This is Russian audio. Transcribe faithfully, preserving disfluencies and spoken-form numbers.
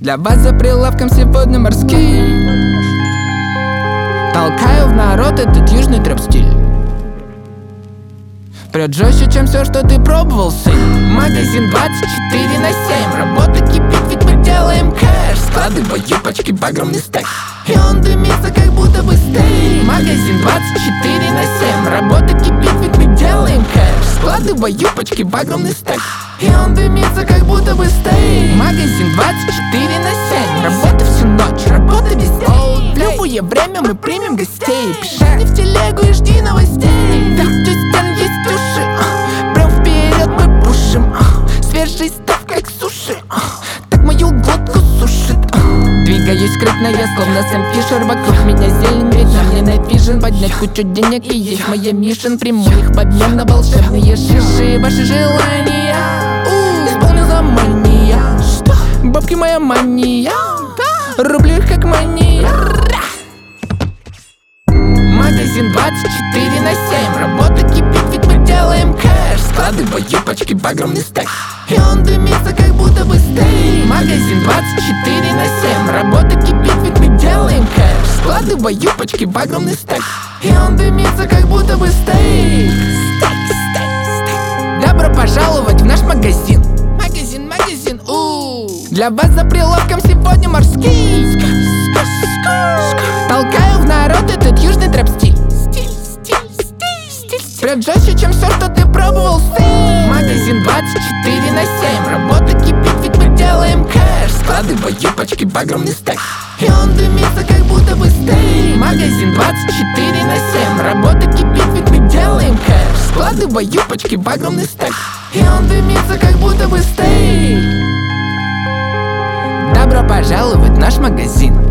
Для вас за прилавком сегодня морский. Толкаю в народ этот южный трэп-стиль. Прет жестче, чем все, что ты пробовал, сын. Магазин двадцать четыре на семь. Работа кипит, ведь мы делаем кэш. Складываю пачки в огромный стек, и он дымится, как будто бы стейк. Магазин двадцать четыре на семь. Работа кипит, ведь мы делаем кэш. Складываю пачки в огромный стек, и он дымится, как будто бы стейк. Магазин двадцать четыре на семь. Работа всю ночь, работа везде. В любое время мы примем гостей. Пиши в телегу и жди новостей. Так, стен есть уши, а. Прям вперед мы пушим, а. Свежий став, как суши, а. Так мою глотку сушит, а. Двигаюсь скрытно, я словно Сэм Фишер. Вокруг меня зелень, видно мне найт-вижен. Поднять кучу денег и есть моя мишен. Приму их в обмен на волшебные шиши. Ваши желания исполню за мания. Что? Бабки моя мания. Рублю их как мания. Магазин двадцать четыре на семь. Работа кипит, ведь мы делаем кэш. Складываю пачки в огромный стек, и он дымится, как будто бы стейк. Магазин двадцать четыре на семь. Работа кипит, ведь мы делаем кэш. Складываю пачки в огромный стек, и он дымится, как будто бы стейк. Стейк, стейк, стейк. Добро пожаловать в наш магазин. Магазин, магазин, у. Для вас за прилавком сегодня морский. Толкаю в народ этот южный трэп-стиль. Прет жестче, чем все, что ты пробовал, сын. Магазин двадцать четыре на семь. Работа кипит, ведь мы делаем кэш. Складываю пачки в огромный стек, и он дымится, как будто бы стейк. Магазин двадцать четыре на семь. Работа кипит, ведь мы делаем кэш. Складываю пачки в огромный стек, и он дымится, как будто бы стейк. Добро пожаловать в наш магазин.